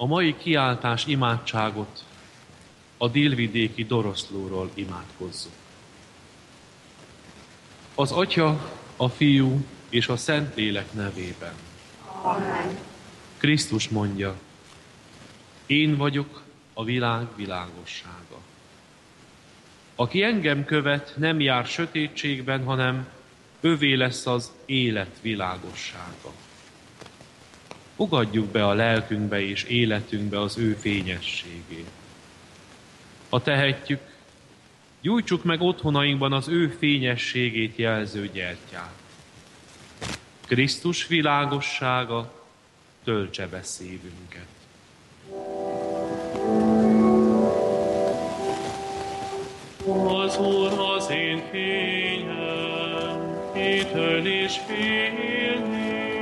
A mai kiáltás imádságot a délvidéki Doroszlóról imádkozzuk. Az Atya, a Fiú és a Szentlélek nevében. Amen. Krisztus mondja, én vagyok a világ világossága. Aki engem követ, nem jár sötétségben, hanem övé lesz az élet világossága. Fogadjuk be a lelkünkbe és életünkbe az ő fényességét. Ha tehetjük, gyújtsuk meg otthonainkban az ő fényességét jelző gyertyát. Krisztus világossága töltse be szívünket. Az Úr az én fényem, kitől is félni,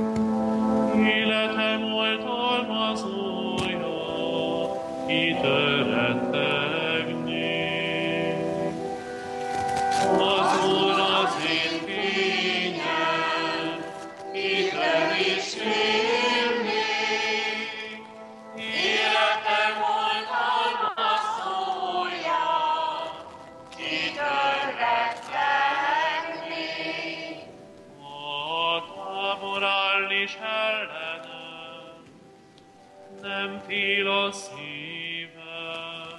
életem oltalmazója, kitől rettegni. Az Úr az én fényem, kitől is félni, életem oltalmazója, kitől rettegni. A tábor áll is ellenem, nem fél a szívem,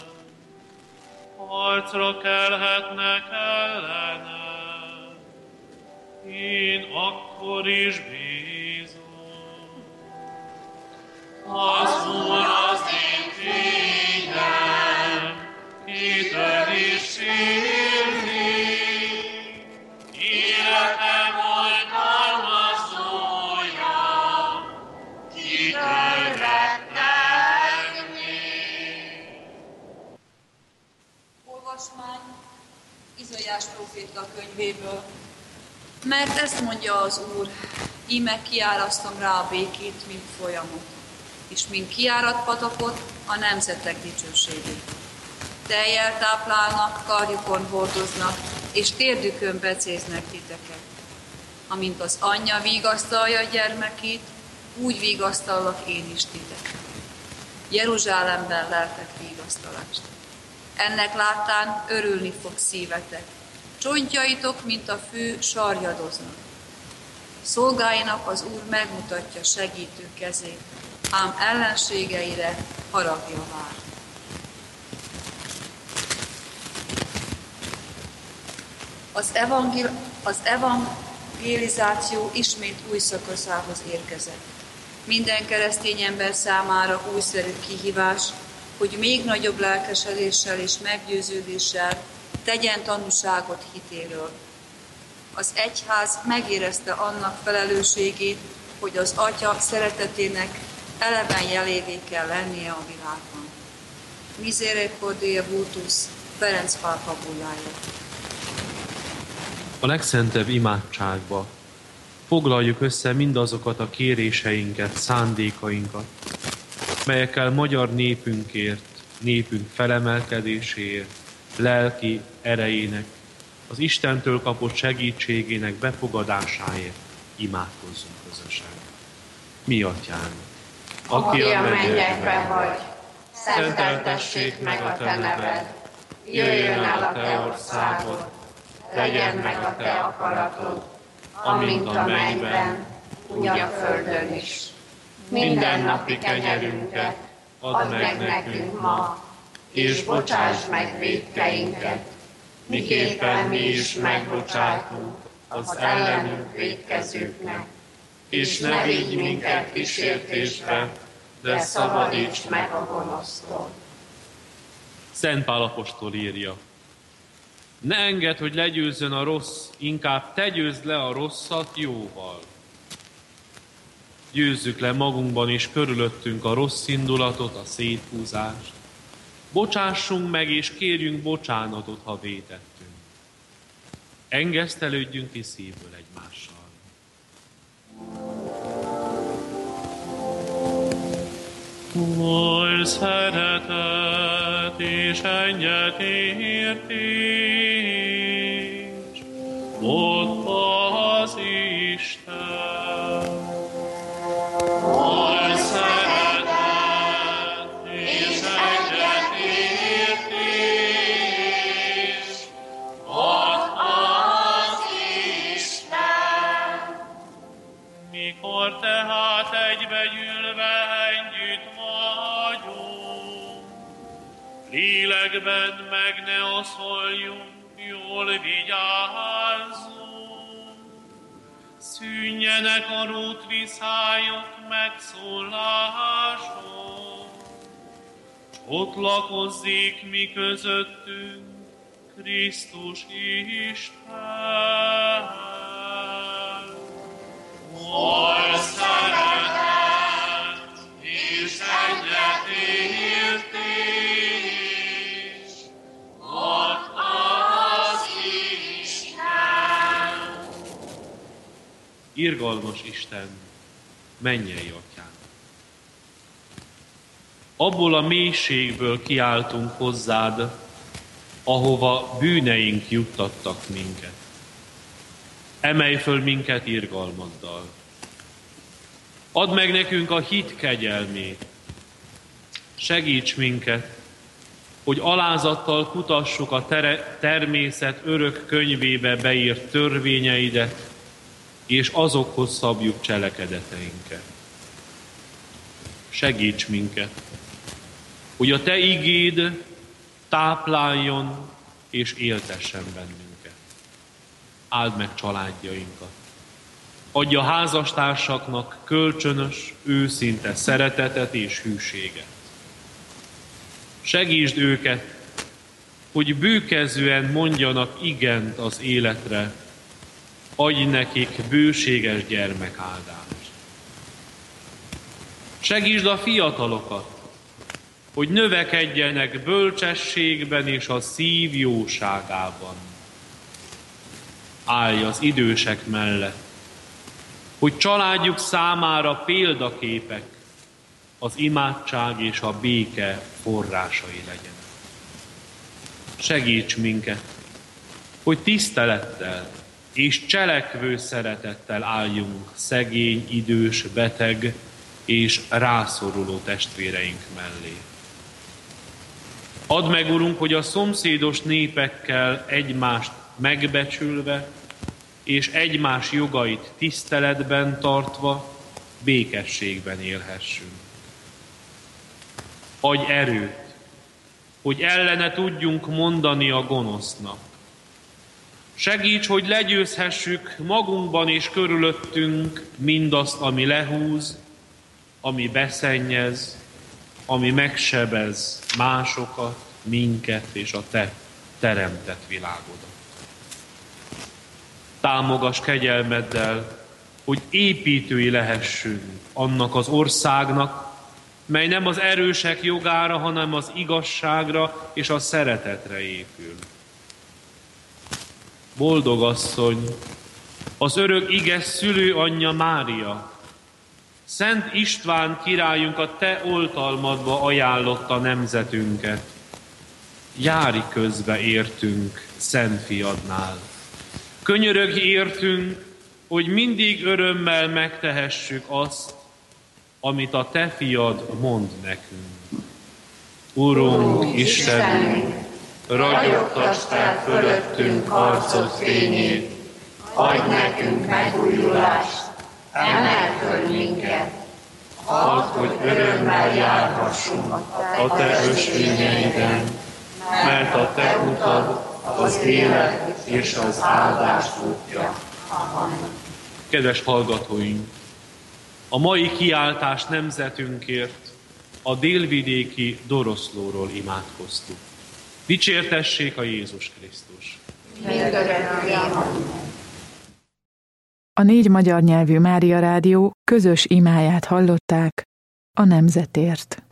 harcra kelhetnek ellenem, én akkor is bízom. Az Úr az én fényem, kitől is félni, életem oltalmazója, kitől rettegni. Olvasmány Izaiás próféta könyvéből. Mert ezt mondja az Úr, íme kiárasztom rá a békét, mint folyamot, és mint kiáradt patakot a nemzetek dicsőségét. Tejjel táplálnak, karjukon hordoznak, és térdükön becéznek titeket. Amint az anyja vigasztalja a gyermekét, úgy vigasztallak én is titeket. Jeruzsálemben leltek vigasztalást. Ennek láttán örülni fog szívetek. Csontjaitok, mint a fű, sarjadoznak. Szolgáinak az Úr megmutatja segítő kezét, ám ellenségeire haragja vár. Az evangelizáció ismét új szakaszához érkezett. Minden keresztény ember számára újszerű kihívás, hogy még nagyobb lelkesedéssel és meggyőződéssel tegyen tanúságot hitéről. Az egyház megérezte annak felelősségét, hogy az Atya szeretetének eleven jelévé kell lennie a világban. Misericordia Vultus, Ferenc pápa bullája. A legszentebb imádságba foglaljuk össze mindazokat a kéréseinket, szándékainkat, melyekkel magyar népünkért, népünk felemelkedéséért, lelki erejének, az Istentől kapott segítségének befogadásáért imádkozzunk közösen. Mi Atyánk, aki a mennyekben vagy, szenteltessék meg a te neved, jöjjön el a te országod, legyen meg a te akaratod, amint a mennyben, úgy a földön is. Mindennapi kenyerünket add meg nekünk ma, és bocsásd meg vétkeinket, miképpen mi is megbocsátunk az ellenünk vétkezőknek. És ne vigy minket kísértésbe, de szabadíts meg a gonosztól. Szent Pál apostol írja, ne engedd, hogy legyőzzön a rossz, inkább te győzd le a rosszat jóval. Győzzük le magunkban és körülöttünk a rossz indulatot, a széthúzást. Bocsássunk meg és kérjünk bocsánatot, ha vétettünk. Engesztelődjünk ki szívből egymással. Oly szeretet és egyetértés, ott az Isten. Oly szeretet megvegyülve együtt vagyunk. Lélekben meg ne asszoljunk, jól vigyázzunk. Szűnjenek a rótviszályok megszólások. Ott lakozzék mi közöttünk Krisztus Isten. Oly szeretet és egyetértés ad az Isten. Irgalmas Isten, mennyei Atyánk! Abból a mélységből kiáltunk hozzád, ahova bűneink juttattak minket. Emelj föl minket irgalmaddal. Add meg nekünk a hit kegyelmét. Segíts minket, hogy alázattal kutassuk a természet örök könyvébe beírt törvényeidet, és azokhoz szabjuk cselekedeteinket. Segíts minket, hogy a Te igéd tápláljon és éltessen bennünket. Áld meg családjainkat. Adj a házastársaknak kölcsönös, őszinte szeretetet és hűséget. Segítsd őket, hogy bőkezűen mondjanak igent az életre, adj nekik bőséges gyermekáldást. Segítsd a fiatalokat, hogy növekedjenek bölcsességben és a szív jóságában. Állj az idősek mellett, hogy családjuk számára példaképek, az imádság és a béke forrásai legyenek. Segíts minket, hogy tisztelettel és cselekvő szeretettel álljunk szegény, idős, beteg és rászoruló testvéreink mellé. Add meg, Urunk, hogy a szomszédos népekkel egymást megbecsülve és egymás jogait tiszteletben tartva békességben élhessünk. Adj erőt, hogy ellene tudjunk mondani a gonosznak. Segíts, hogy legyőzhessük magunkban és körülöttünk mindazt, ami lehúz, ami beszennyez, ami megsebez másokat, minket és a Te teremtett világodat. Támogass kegyelmeddel, hogy építői lehessünk annak az országnak, mely nem az erősek jogára, hanem az igazságra és a szeretetre épül. Boldog asszony, az örök ige szülőanyja Mária, Szent István királyunk a te oltalmadba ajánlotta nemzetünket. Járj közbe értünk Szent Fiadnál. Könyörögj értünk, hogy mindig örömmel megtehessük azt, amit a te fiad mond nekünk. Urunk, Istenünk, ragyogtasd fel fölöttünk arcod fényét, adj nekünk megújulást, emeld föl minket, add, hogy örömmel járhassunk a te ösvényeiden, mert a te utad az élet és az áldás útja. Kedves hallgatóink, a mai kiáltás nemzetünkért a délvidéki Doroszlóról imádkoztuk. Dicsértessék a Jézus Krisztus! A 4 magyar nyelvű Mária Rádió közös imáját hallották a nemzetért.